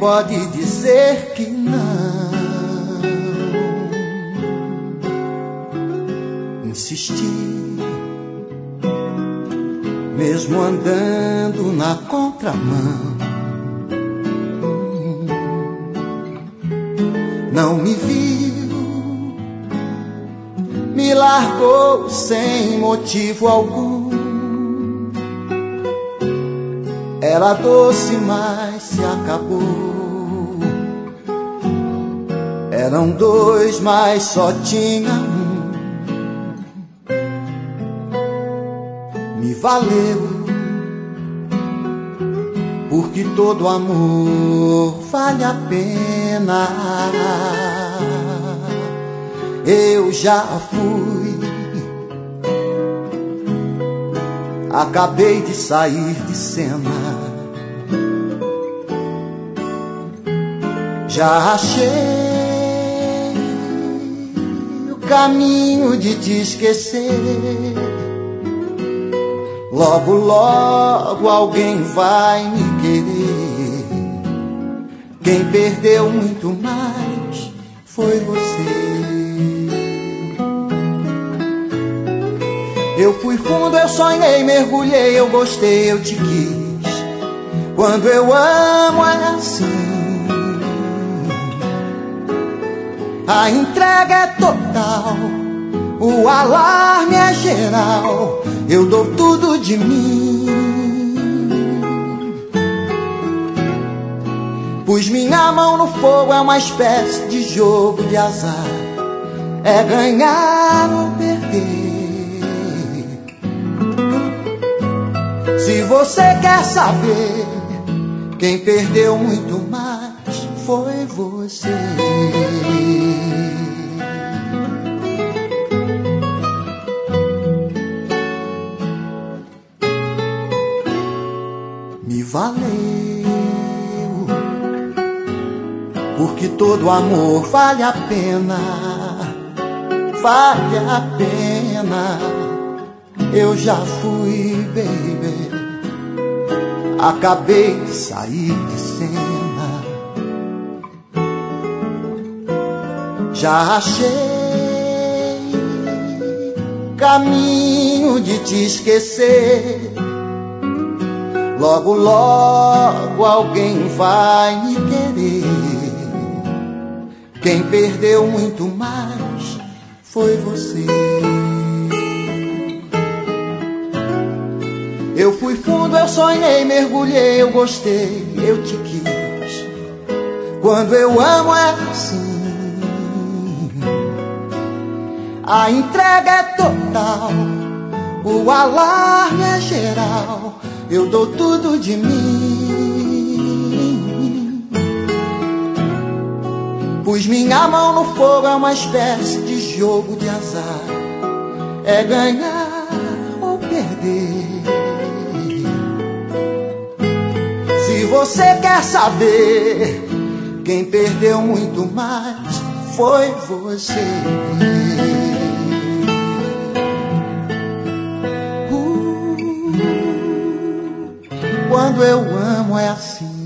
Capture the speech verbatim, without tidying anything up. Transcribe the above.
pode dizer que não? Insisti, mesmo andando na contramão. Não me viu, me largou sem motivo algum. Era doce, mas se acabou. Eram dois, mas só tinha um. Me valeu, porque todo amor vale a pena. Eu já fui, acabei de sair de cena. Já achei o caminho de te esquecer. Logo, logo alguém vai me querer. Quem perdeu muito mais foi você. Eu fui fundo, eu sonhei, mergulhei, eu gostei, eu te quis. Quando eu amo é assim. A entrega é total, o alarme é geral. Eu dou tudo de mim. Pus minha mão no fogo, é uma espécie de jogo de azar. É ganhar ou perder. Se você quer saber, quem perdeu muito mais foi você. Me valeu, porque todo amor vale a pena, vale a pena. Eu já fui, baby, acabei de sair de cena. Já achei caminho de te esquecer. Logo, logo alguém vai me querer. Quem perdeu muito mais foi você. Eu fui fundo, eu sonhei, mergulhei, eu gostei, eu te quis. Quando eu amo é assim. A entrega é total, o alarme é geral. Eu dou tudo de mim. Pus minha mão no fogo, é uma espécie de jogo de azar. É ganhar ou perder. Se você quer saber, quem perdeu muito mais foi você. Quando eu amo é assim.